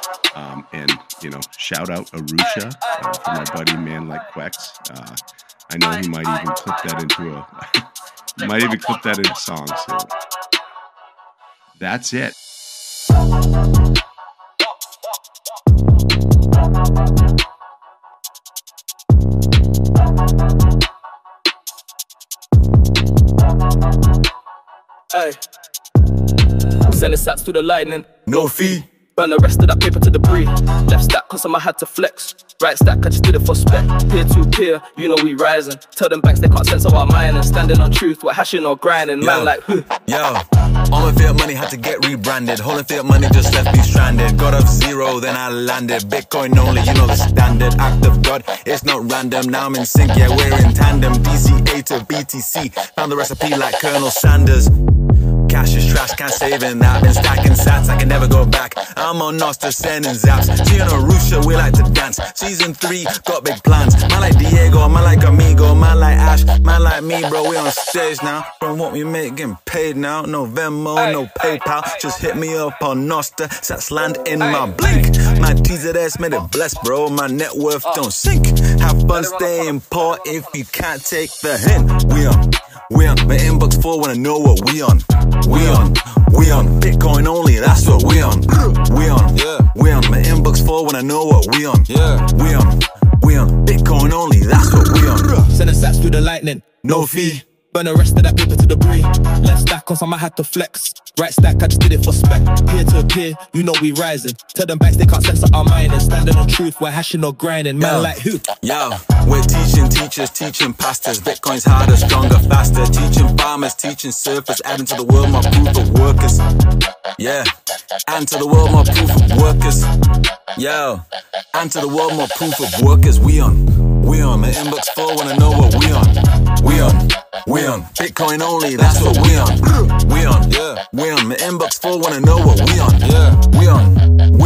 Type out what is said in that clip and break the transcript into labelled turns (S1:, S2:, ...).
S1: And, shout out Arusha for my buddy Man Like Quex. I know he might even clip that into a song. So that's it.
S2: Hey, sending sats to the lightning,
S3: no fee.
S2: Burn the rest of that paper to debris. Left stack cause I had to flex. Right stack, I just did it for spec. Peer to peer, we rising. Tell them banks they can't censor our mind. And standing on truth, we're hashing or grinding. Man like,
S3: Yo, all my fiat money had to get rebranded. Holding fiat money just left me stranded. Got off zero, then I landed. Bitcoin only, the standard. Act of God, it's not random. Now I'm in sync, yeah, we're in tandem. DCA to BTC, found the recipe like Colonel Sanders. Cash is trash, can't save in that. Been stacking sats, I can never go back. I'm on Noster, sending zaps. G and Arusha, we like to dance. Season 3, got big plans. Man like Diego, man like Amigo, man like Ash, man like me, bro, we on stage now. From what we make, getting paid now. No Venmo, no PayPal. Just hit me up on Noster, sats land in my blink. My TZS made it blessed, bro. My net worth don't sink. Have fun staying poor if you can't take the hint. We on. My inbox 4 wanna know what we on. We on Bitcoin only, that's what we on. We on my inbox 4 wanna know what we on. We on Bitcoin only, that's what we on.
S2: Sending sats through the lightning,
S3: no fee.
S2: Burn the rest of that paper to debris. Left stack cause I had to flex. Right stack, I just did it for spec. Peer to peer, we rising. Tell them banks they can't censor our mind. And standing on truth, we're hashing or grinding. Man like who?
S3: Yo, we're teaching teachers, teaching pastors. Bitcoin's harder, stronger, faster. Teaching farmers, teaching surfers. Adding to the world more proof of workers. Yeah, and to the world more proof of workers. Yo, and to the world more proof of workers. We on my inbox 4 wanna know what we on. We on Bitcoin only, that's what we on. We on my inbox 4 wanna know what we on. We on